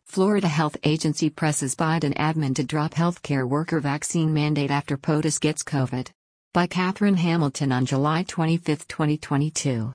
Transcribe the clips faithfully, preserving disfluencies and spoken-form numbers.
Florida Health Agency presses Biden admin to drop healthcare worker vaccine mandate after POTUS gets COVID. By Catherine Hamilton on July twenty-fifth, twenty twenty-two.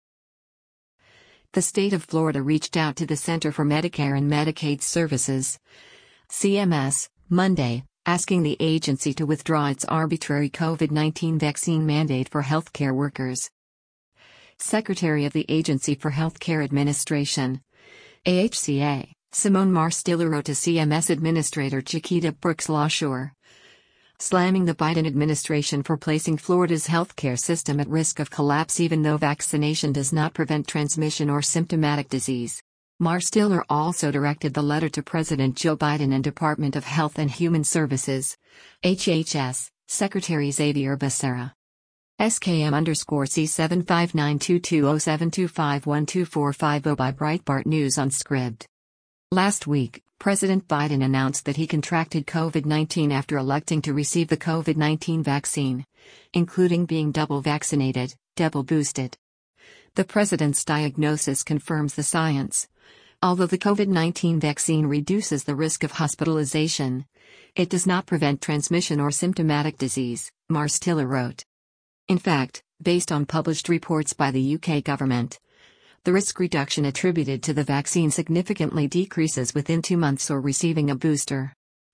The state of Florida reached out to the Center for Medicare and Medicaid Services, C M S, Monday, asking the agency to withdraw its arbitrary COVID nineteen vaccine mandate for healthcare workers. Secretary of the Agency for Healthcare Administration, A H C A, Simone Marstiller wrote to C M S Administrator Chiquita Brooks LaSure, slamming the Biden administration for placing Florida's healthcare system at risk of collapse even though vaccination does not prevent transmission or symptomatic disease. Marstiller also directed the letter to President Joe Biden and Department of Health and Human Services, H H S, Secretary Xavier Becerra. S K M underscore C seven five nine two two zero seven two five one two four five zero by Breitbart News on Scribd. Last week, President Biden announced that he contracted COVID nineteen after electing to receive the COVID nineteen vaccine, including being double vaccinated, double boosted. The president's diagnosis confirms the science. Although the COVID nineteen vaccine reduces the risk of hospitalization, it does not prevent transmission or symptomatic disease, Marstiller wrote. In fact, based on published reports by the U K government, the risk reduction attributed to the vaccine significantly decreases within two months or receiving a booster.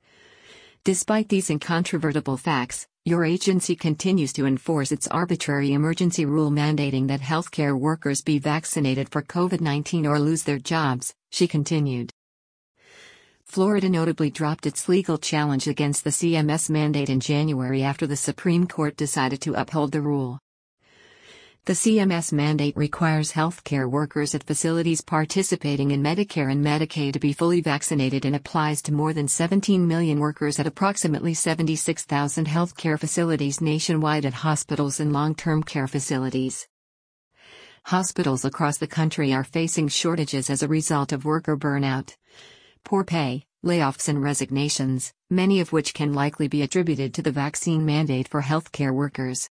Despite these incontrovertible facts, your agency continues to enforce its arbitrary emergency rule mandating that healthcare workers be vaccinated for COVID nineteen or lose their jobs, she continued. Florida notably dropped its legal challenge against the C M S mandate in January after the Supreme Court decided to uphold the rule. The C M S mandate requires healthcare workers at facilities participating in Medicare and Medicaid to be fully vaccinated and applies to more than seventeen million workers at approximately seventy-six thousand healthcare facilities nationwide at hospitals and long-term care facilities. Hospitals across the country are facing shortages as a result of worker burnout, poor pay, layoffs and resignations, many of which can likely be attributed to the vaccine mandate for healthcare workers.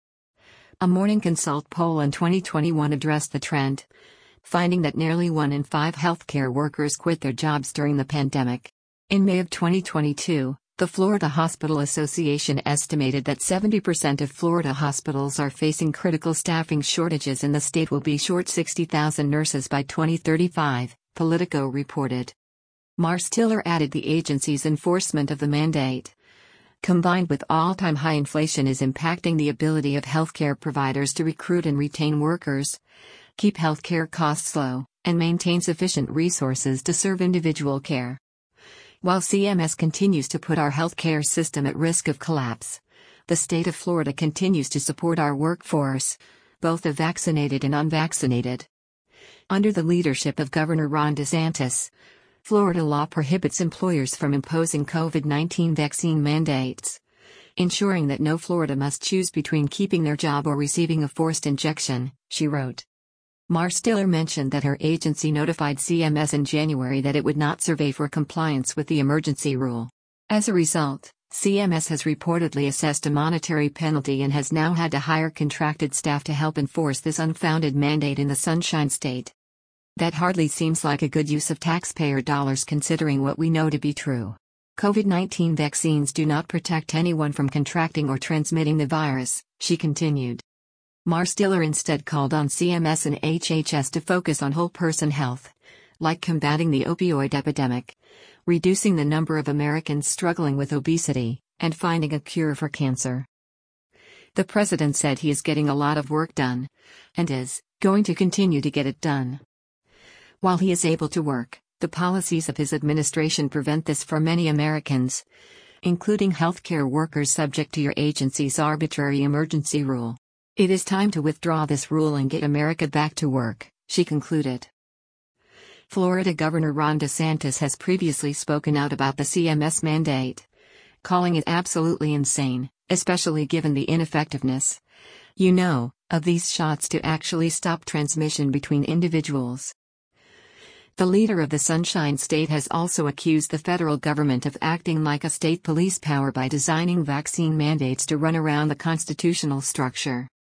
A Morning Consult poll in twenty twenty-one addressed the trend, finding that nearly one in five healthcare workers quit their jobs during the pandemic. In May of twenty twenty-two, the Florida Hospital Association estimated that seventy percent of Florida hospitals are facing critical staffing shortages and the state will be short sixty thousand nurses by twenty thirty-five, Politico reported. Marstiller added the agency's enforcement of the mandate, combined with all-time high inflation, is impacting the ability of healthcare providers to recruit and retain workers, keep healthcare costs low, and maintain sufficient resources to serve individual care. While C M S continues to put our healthcare system at risk of collapse, the state of Florida continues to support our workforce, both the vaccinated and unvaccinated. Under the leadership of Governor Ron DeSantis, Florida law prohibits employers from imposing COVID nineteen vaccine mandates, ensuring that no Florida must choose between keeping their job or receiving a forced injection, she wrote. Marstiller mentioned that her agency notified C M S in January that it would not survey for compliance with the emergency rule. As a result, C M S has reportedly assessed a monetary penalty and has now had to hire contracted staff to help enforce this unfounded mandate in the Sunshine State. That hardly seems like a good use of taxpayer dollars considering what we know to be true. COVID nineteen vaccines do not protect anyone from contracting or transmitting the virus, she continued. Marstiller instead called on C M S and H H S to focus on whole person health, like combating the opioid epidemic, reducing the number of Americans struggling with obesity, and finding a cure for cancer. The president said he is getting a lot of work done, and is going to continue to get it done. While he is able to work, the policies of his administration prevent this for many Americans, including healthcare workers subject to your agency's arbitrary emergency rule. It is time to withdraw this rule and get America back to work, she concluded. Florida Governor Ron DeSantis has previously spoken out about the C M S mandate, calling it absolutely insane, especially given the ineffectiveness, you know, of these shots to actually stop transmission between individuals. The leader of the Sunshine State has also accused the federal government of acting like a state police power by designing vaccine mandates to run around the constitutional structure.